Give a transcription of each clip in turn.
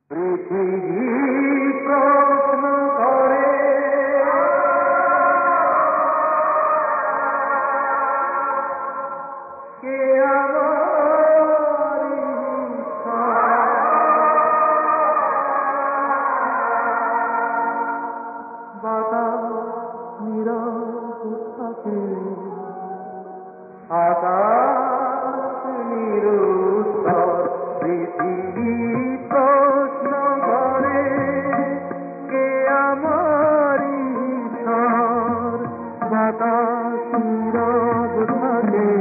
পৃথিবী প্রশ্ন করে কে আমার ঈশ্বর? বাতাস নীরব থাকে, আকাশ নিরুত্তর। পৃথিবী প্রশ্ন করে কে আমার ঈশ্বর? বাতাস নীরব থাকে,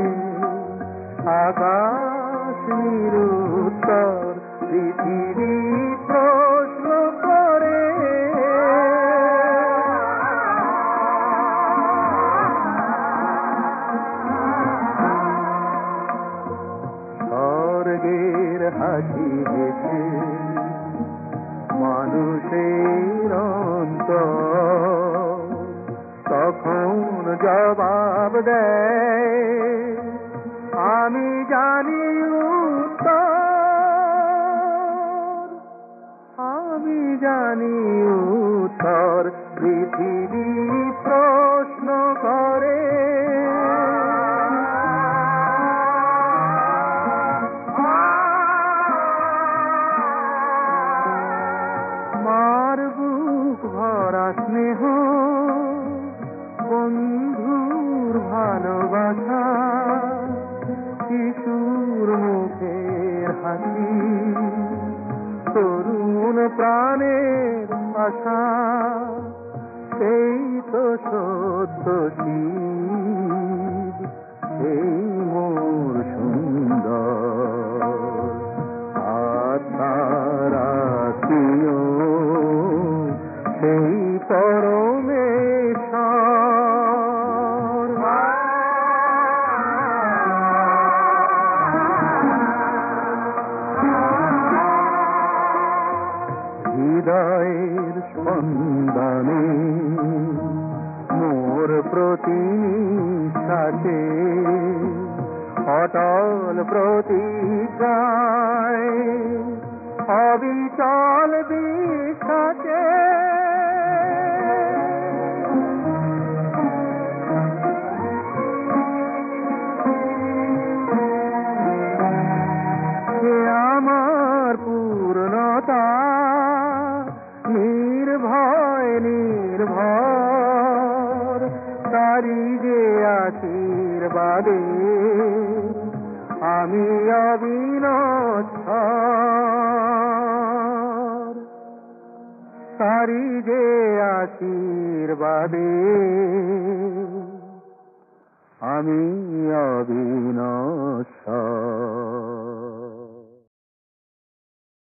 আকাশ নিরুত্তর। পৃথিবী প্রশ্ন করে স্বর্গের হাসি হেসে মানুষের অন্তর তখন জবাব দেয়, আমি জানি উত্তর, আমি জানি উত্তর। পৃথিবী প্রশ্ন করে মার বুক ভরা স্নেহ, বন্ধুর ভালোবাসা, শিশুর মুখের হাসি, তরুণ প্রাণের আশা, সেই তো সত্য জীব, সেই মোর সুন্দর আত্মারাত্মীয়, সেই পরমেশ্বর। হৃদয়ের স্পন্দনে মোর প্রতি নিঃশ্বাসে অটল প্রতিজ্ঞায়, অবিচল বিশ্বাসে আমার পূর্ণতা, নির্ভয় নির্ভর। তারি যে আশীর্বাদে আমি অবিনশ্বর, তারি যে আশীর্বাদে আমি